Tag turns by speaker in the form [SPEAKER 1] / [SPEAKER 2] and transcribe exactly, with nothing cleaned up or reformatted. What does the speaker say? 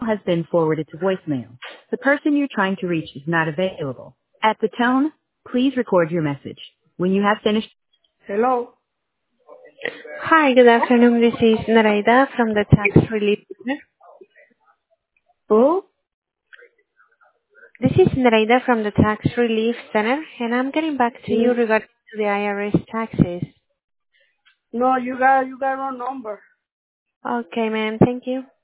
[SPEAKER 1] has been forwarded to voicemail. The person you're trying to reach is not available. At the tone, please record your message. When you have finished. Hello.
[SPEAKER 2] Hi, good afternoon. This is Naraida from the Tax Relief Center.
[SPEAKER 1] Who?
[SPEAKER 2] This is Naraida from the Tax Relief Center, and I'm getting back to you
[SPEAKER 1] Mm.
[SPEAKER 2] regarding to the I R S taxes.
[SPEAKER 1] No, you got you got wrong number.
[SPEAKER 2] Okay, ma'am. Thank you.